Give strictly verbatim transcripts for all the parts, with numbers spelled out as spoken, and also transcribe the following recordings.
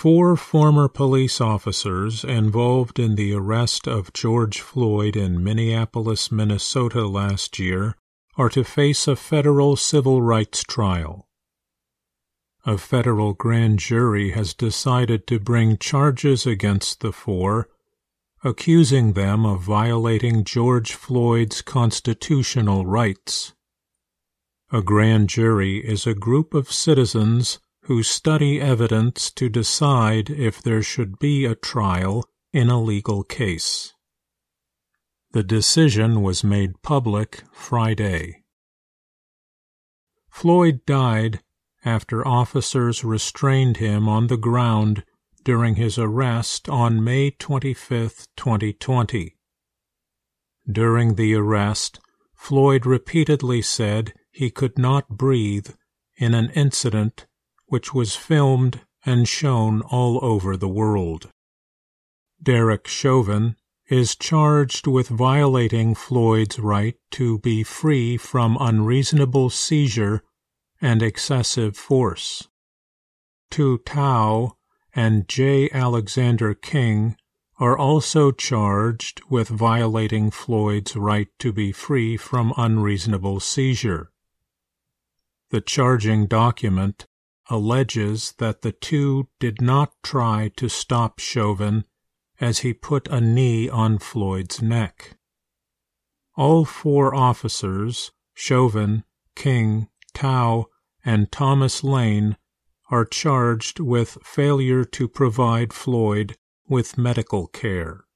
Four former police officers involved in the arrest of George Floyd in Minneapolis, Minnesota last year are to face a federal civil rights trial. A federal grand jury has decided to bring charges against the four, accusing them of violating George Floyd's constitutional rights. A grand jury is a group of citizens who study evidence to decide if there should be a trial in a legal case. The decision was made public Friday. Floyd died after officers restrained him on the ground during his arrest on May twenty-fifth, twenty twenty. During the arrest, Floyd repeatedly said he could not breathe in an incident which was filmed and shown all over the world. Derek Chauvin is charged with violating Floyd's right to be free from unreasonable seizure and excessive force. Tu Tao and J. Alexander King are also charged with violating Floyd's right to be free from unreasonable seizure. The charging document alleges that the two did not try to stop Chauvin as he put a knee on Floyd's neck. All four officers, Chauvin, King, Tao, and Thomas Lane, are charged with failure to provide Floyd with medical care.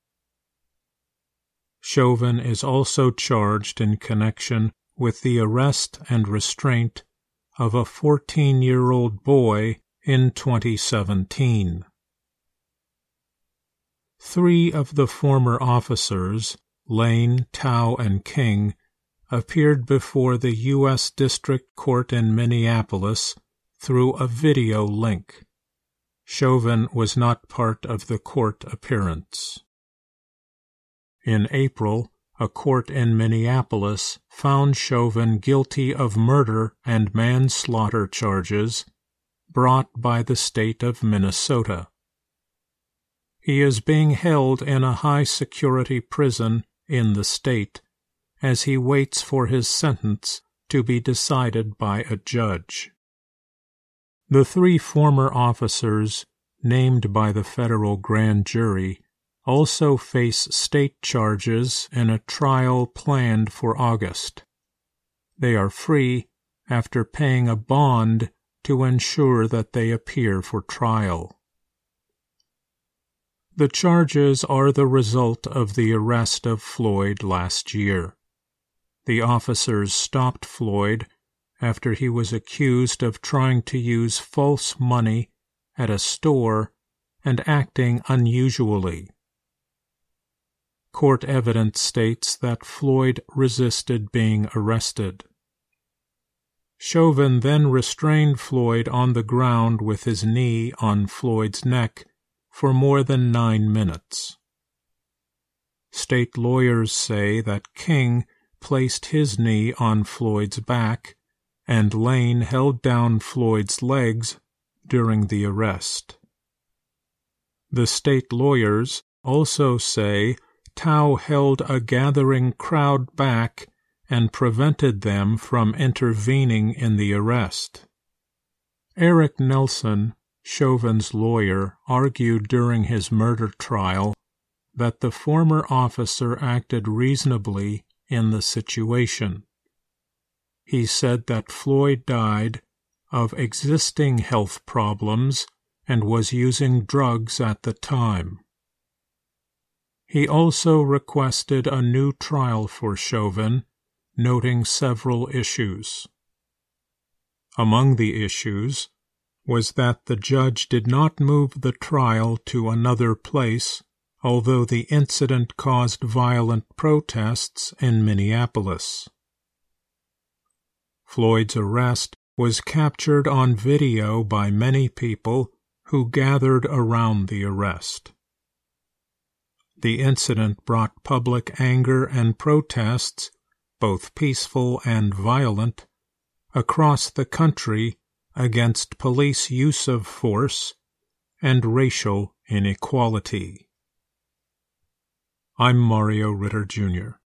Chauvin is also charged in connection with the arrest and restraint of a fourteen-year-old boy in twenty seventeen. Three of the former officers, Lane, Tao, and King, appeared before the U S District Court in Minneapolis through a video link. Chauvin was not part of the court appearance. In April, a court in Minneapolis found Chauvin guilty of murder and manslaughter charges brought by the state of Minnesota. He is being held in a high-security prison in the state as he waits for his sentence to be decided by a judge. The three former officers named by the federal grand jury also face state charges in a trial planned for August. They are free after paying a bond to ensure that they appear for trial. The charges are the result of the arrest of Floyd last year. The officers stopped Floyd after he was accused of trying to use false money at a store and acting unusually. Court evidence states that Floyd resisted being arrested. Chauvin then restrained Floyd on the ground with his knee on Floyd's neck for more than nine minutes. State lawyers say that King placed his knee on Floyd's back and Lane held down Floyd's legs during the arrest. The state lawyers also say Tao held a gathering crowd back and prevented them from intervening in the arrest. Eric Nelson, Chauvin's lawyer, argued during his murder trial that the former officer acted reasonably in the situation. He said that Floyd died of existing health problems and was using drugs at the time. He also requested a new trial for Chauvin, noting several issues. Among the issues was that the judge did not move the trial to another place, although the incident caused violent protests in Minneapolis. Floyd's arrest was captured on video by many people who gathered around the arrest. The incident brought public anger and protests, both peaceful and violent, across the country against police use of force and racial inequality. I'm Mario Ritter, Junior